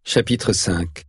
Chapitre 5.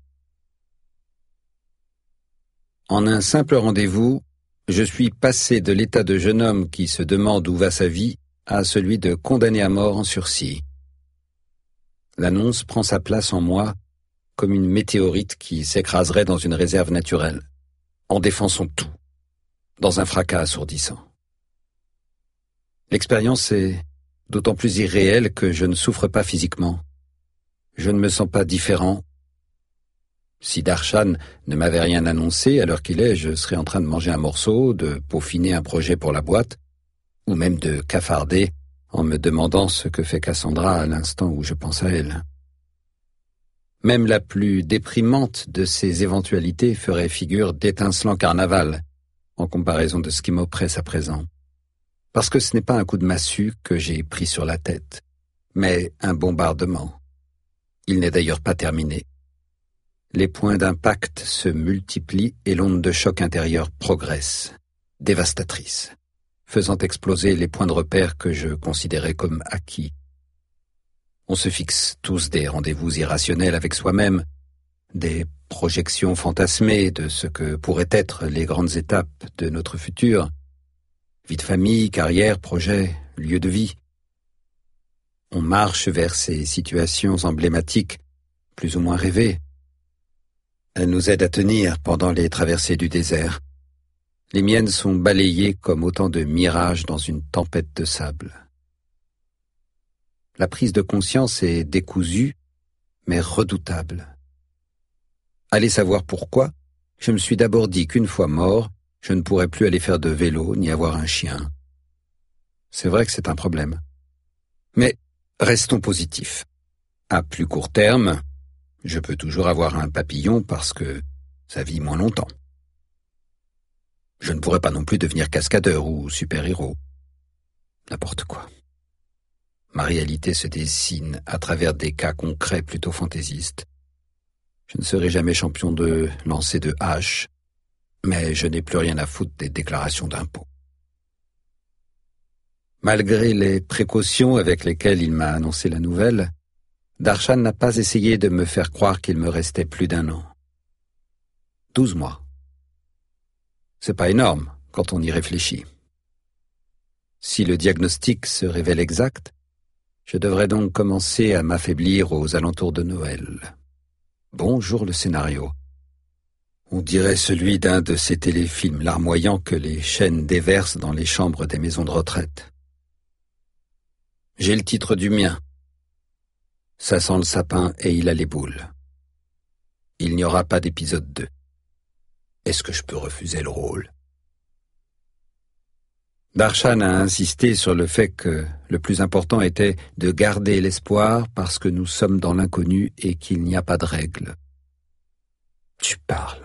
En un simple rendez-vous, je suis passé de l'état de jeune homme qui se demande où va sa vie à celui de condamné à mort en sursis. L'annonce prend sa place en moi comme une météorite qui s'écraserait dans une réserve naturelle, en défonçant tout, dans un fracas assourdissant. L'expérience est d'autant plus irréelle que je ne souffre pas physiquement. Je ne me sens pas différent. Si Darshan ne m'avait rien annoncé, à l'heure qu'il est, je serais en train de manger un morceau, de peaufiner un projet pour la boîte, ou même de cafarder en me demandant ce que fait Cassandra à l'instant où je pense à elle. Même la plus déprimante de ces éventualités ferait figure d'étincelant carnaval en comparaison de ce qui m'oppresse à présent. Parce que ce n'est pas un coup de massue que j'ai pris sur la tête, mais un bombardement. Il n'est d'ailleurs pas terminé. Les points d'impact se multiplient et l'onde de choc intérieur progresse, dévastatrice, faisant exploser les points de repère que je considérais comme acquis. On se fixe tous des rendez-vous irrationnels avec soi-même, des projections fantasmées de ce que pourraient être les grandes étapes de notre futur, vie de famille, carrière, projet, lieu de vie. On marche vers ces situations emblématiques, plus ou moins rêvées. Elles nous aident à tenir pendant les traversées du désert. Les miennes sont balayées comme autant de mirages dans une tempête de sable. La prise de conscience est décousue, mais redoutable. Allez savoir pourquoi, je me suis d'abord dit qu'une fois mort, je ne pourrais plus aller faire de vélo ni avoir un chien. C'est vrai que c'est un problème. Mais restons positifs. À plus court terme, je peux toujours avoir un papillon parce que ça vit moins longtemps. Je ne pourrais pas non plus devenir cascadeur ou super-héros. N'importe quoi. Ma réalité se dessine à travers des cas concrets plutôt fantaisistes. Je ne serai jamais champion de lancer de hache, mais je n'ai plus rien à foutre des déclarations d'impôts. Malgré les précautions avec lesquelles il m'a annoncé la nouvelle, Darshan n'a pas essayé de me faire croire qu'il me restait plus d'1 an. 12 mois. C'est pas énorme quand on y réfléchit. Si le diagnostic se révèle exact, je devrais donc commencer à m'affaiblir aux alentours de Noël. Bonjour le scénario. On dirait celui d'un de ces téléfilms larmoyants que les chaînes déversent dans les chambres des maisons de retraite. J'ai le titre du mien. Ça sent le sapin et il a les boules. Il n'y aura pas d'épisode 2. Est-ce que je peux refuser le rôle? Darshan a insisté sur le fait que le plus important était de garder l'espoir parce que nous sommes dans l'inconnu et qu'il n'y a pas de règles. Tu parles.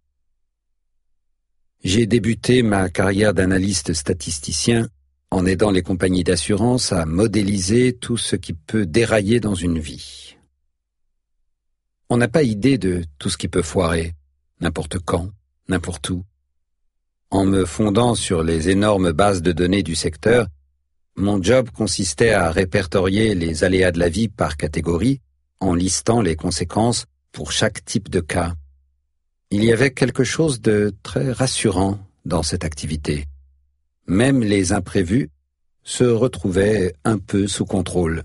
J'ai débuté ma carrière d'analyste statisticien en aidant les compagnies d'assurance à modéliser tout ce qui peut dérailler dans une vie. On n'a pas idée de tout ce qui peut foirer, n'importe quand, n'importe où. En me fondant sur les énormes bases de données du secteur, mon job consistait à répertorier les aléas de la vie par catégorie, en listant les conséquences pour chaque type de cas. Il y avait quelque chose de très rassurant dans cette activité. Même les imprévus se retrouvaient un peu sous contrôle.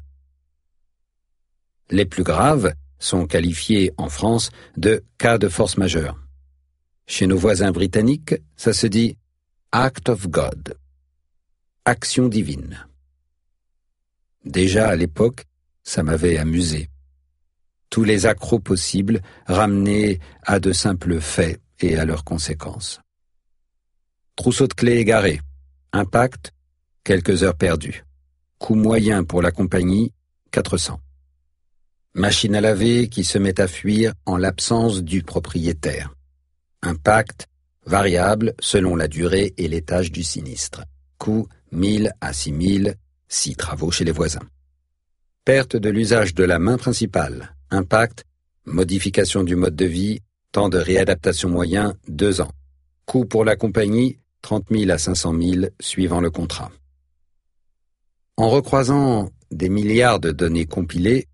Les plus graves sont qualifiés en France de cas de force majeure. Chez nos voisins britanniques, ça se dit « Act of God », action divine. Déjà à l'époque, ça m'avait amusé. Tous les accros possibles ramenés à de simples faits et à leurs conséquences. Trousseau de clés égaré, impact, quelques heures perdues. Coût moyen pour la compagnie, 400. Machine à laver qui se met à fuir en l'absence du propriétaire. Impact, variable selon la durée et l'étage du sinistre. Coût 1000 à 6000, 6 travaux chez les voisins. Perte de l'usage de la main principale. Impact, modification du mode de vie, temps de réadaptation moyen, 2 ans. Coût pour la compagnie, 30 000 à 500 000, suivant le contrat. En recroisant des milliards de données compilées,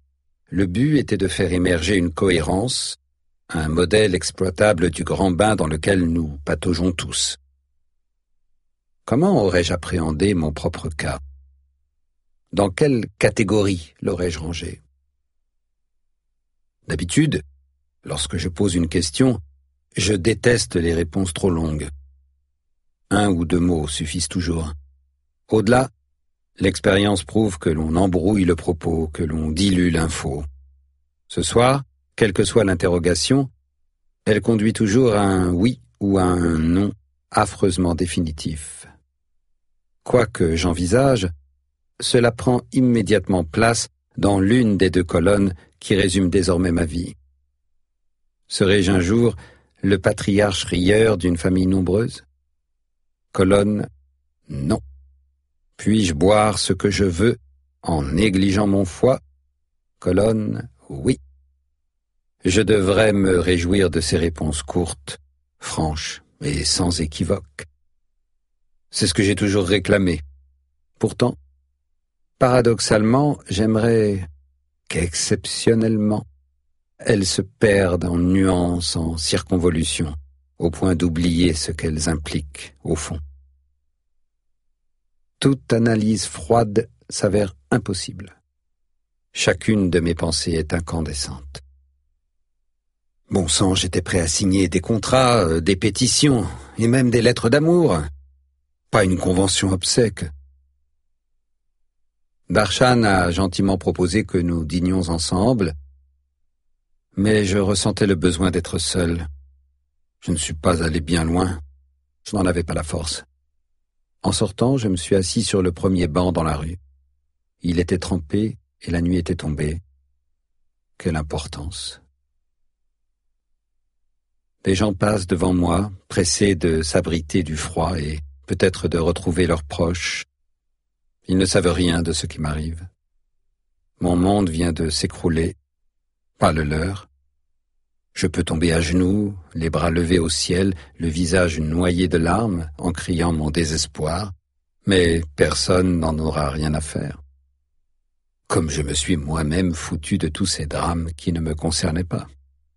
le but était de faire émerger une cohérence, un modèle exploitable du grand bain dans lequel nous pataugeons tous. Comment aurais-je appréhendé mon propre cas? Dans quelle catégorie l'aurais-je rangé? D'habitude, lorsque je pose une question, je déteste les réponses trop longues. 1 ou 2 mots suffisent toujours. Au-delà, l'expérience prouve que l'on embrouille le propos, que l'on dilue l'info. Ce soir, quelle que soit l'interrogation, elle conduit toujours à un oui ou à un non affreusement définitif. Quoi que j'envisage, cela prend immédiatement place dans l'une des 2 colonnes qui résument désormais ma vie. Serai-je un jour le patriarche rieur d'une famille nombreuse? Colonne, non. Puis-je boire ce que je veux en négligeant mon foie? Colonne, oui. Je devrais me réjouir de ces réponses courtes, franches et sans équivoque. C'est ce que j'ai toujours réclamé. Pourtant, paradoxalement, j'aimerais qu'exceptionnellement, elles se perdent en nuances, en circonvolutions, au point d'oublier ce qu'elles impliquent, au fond. Toute analyse froide s'avère impossible. Chacune de mes pensées est incandescente. Bon sang, j'étais prêt à signer des contrats, des pétitions, et même des lettres d'amour. Pas une convention obsèque. Darshan a gentiment proposé que nous dînions ensemble, mais je ressentais le besoin d'être seul. Je ne suis pas allé bien loin. Je n'en avais pas la force. En sortant, je me suis assis sur le premier banc dans la rue. Il était trempé et la nuit était tombée. Quelle importance! Des gens passent devant moi, pressés de s'abriter du froid et peut-être de retrouver leurs proches. Ils ne savent rien de ce qui m'arrive. Mon monde vient de s'écrouler, pas le leur. Je peux tomber à genoux, les bras levés au ciel, le visage noyé de larmes, en criant mon désespoir, mais personne n'en aura rien à faire. Comme je me suis moi-même foutu de tous ces drames qui ne me concernaient pas.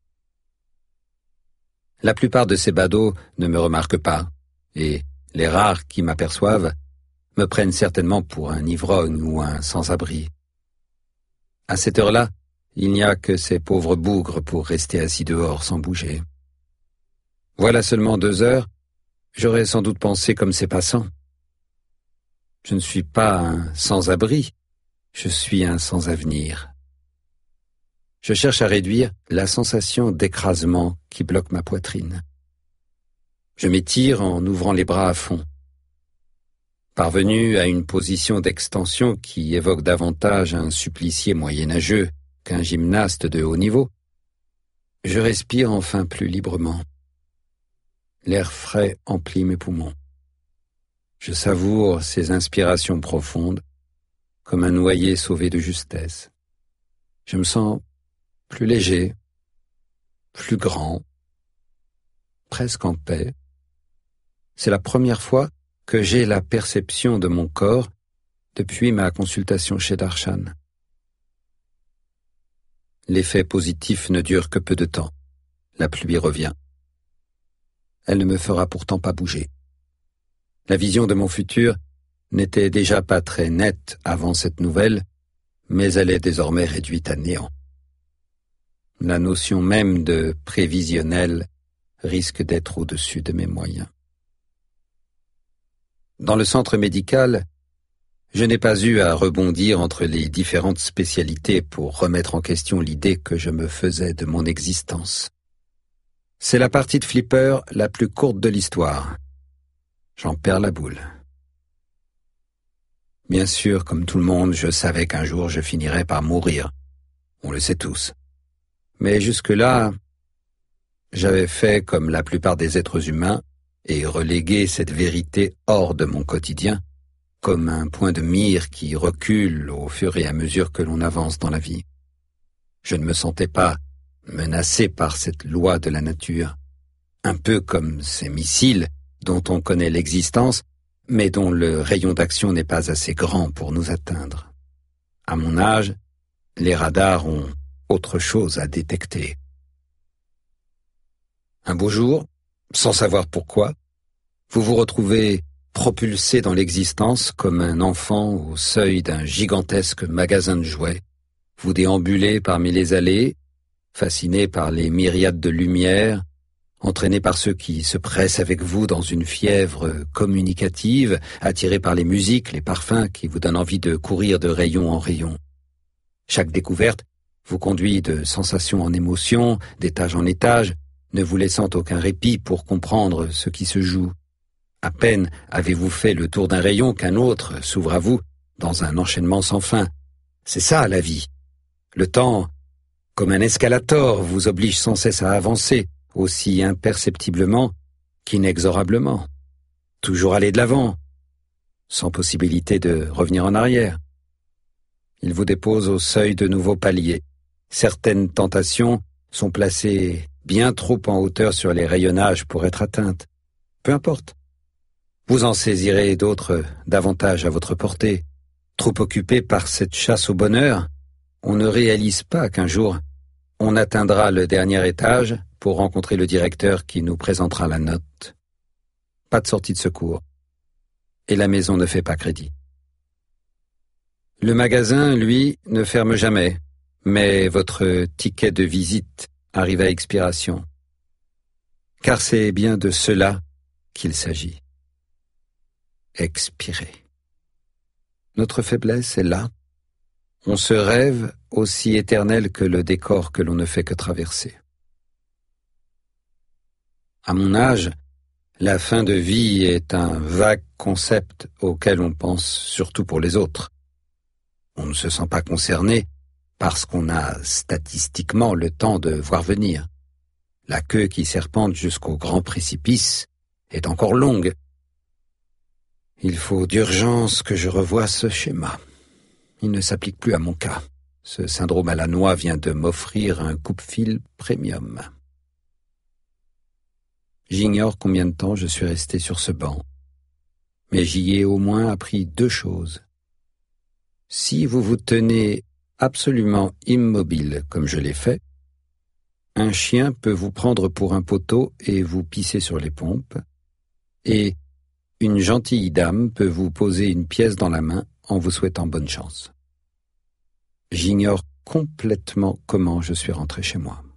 La plupart de ces badauds ne me remarquent pas, et les rares qui m'aperçoivent me prennent certainement pour un ivrogne ou un sans-abri. À cette heure-là, il n'y a que ces pauvres bougres pour rester assis dehors sans bouger. Voilà seulement 2 heures, j'aurais sans doute pensé comme ces passants. Je ne suis pas un sans-abri, je suis un sans-avenir. Je cherche à réduire la sensation d'écrasement qui bloque ma poitrine. Je m'étire en ouvrant les bras à fond. Parvenu à une position d'extension qui évoque davantage un supplicié moyenâgeux qu'un gymnaste de haut niveau, je respire enfin plus librement. L'air frais emplit mes poumons. Je savoure ces inspirations profondes, comme un noyé sauvé de justesse. Je me sens plus léger, plus grand, presque en paix. C'est la première fois que j'ai la perception de mon corps depuis ma consultation chez Darshan. L'effet positif ne dure que peu de temps. La pluie revient. Elle ne me fera pourtant pas bouger. La vision de mon futur n'était déjà pas très nette avant cette nouvelle, mais elle est désormais réduite à néant. La notion même de prévisionnel risque d'être au-dessus de mes moyens. Dans le centre médical, je n'ai pas eu à rebondir entre les différentes spécialités pour remettre en question l'idée que je me faisais de mon existence. C'est la partie de flipper la plus courte de l'histoire. J'en perds la boule. Bien sûr, comme tout le monde, je savais qu'un jour je finirais par mourir. On le sait tous. Mais jusque-là, j'avais fait comme la plupart des êtres humains et relégué cette vérité hors de mon quotidien, comme un point de mire qui recule au fur et à mesure que l'on avance dans la vie. Je ne me sentais pas menacé par cette loi de la nature, un peu comme ces missiles dont on connaît l'existence, mais dont le rayon d'action n'est pas assez grand pour nous atteindre. À mon âge, les radars ont autre chose à détecter. Un beau jour, sans savoir pourquoi, vous vous retrouvez propulsé dans l'existence comme un enfant au seuil d'un gigantesque magasin de jouets. Vous déambulez parmi les allées, fasciné par les myriades de lumières, entraîné par ceux qui se pressent avec vous dans une fièvre communicative, attiré par les musiques, les parfums qui vous donnent envie de courir de rayon en rayon. Chaque découverte vous conduit de sensation en émotion, d'étage en étage, ne vous laissant aucun répit pour comprendre ce qui se joue. À peine avez-vous fait le tour d'un rayon qu'un autre s'ouvre à vous dans un enchaînement sans fin. C'est ça la vie. Le temps, comme un escalator, vous oblige sans cesse à avancer, aussi imperceptiblement qu'inexorablement. Toujours aller de l'avant, sans possibilité de revenir en arrière. Il vous dépose au seuil de nouveaux paliers. Certaines tentations sont placées bien trop en hauteur sur les rayonnages pour être atteintes. Peu importe. Vous en saisirez d'autres davantage à votre portée. Trop occupé par cette chasse au bonheur, on ne réalise pas qu'un jour, on atteindra le dernier étage pour rencontrer le directeur qui nous présentera la note. Pas de sortie de secours. Et la maison ne fait pas crédit. Le magasin, lui, ne ferme jamais, mais votre ticket de visite arrive à expiration. Car c'est bien de cela qu'il s'agit. Expirer. Notre faiblesse est là. On se rêve aussi éternel que le décor que l'on ne fait que traverser. À mon âge, la fin de vie est un vague concept auquel on pense surtout pour les autres. On ne se sent pas concerné parce qu'on a statistiquement le temps de voir venir. La queue qui serpente jusqu'au grand précipice est encore longue. Il faut d'urgence que je revoie ce schéma. Il ne s'applique plus à mon cas. Ce syndrome à la noix vient de m'offrir un coupe-fil premium. J'ignore combien de temps je suis resté sur ce banc, mais j'y ai au moins appris 2 choses. Si vous vous tenez absolument immobile comme je l'ai fait, un chien peut vous prendre pour un poteau et vous pisser sur les pompes, et une gentille dame peut vous poser une pièce dans la main en vous souhaitant bonne chance. J'ignore complètement comment je suis rentré chez moi.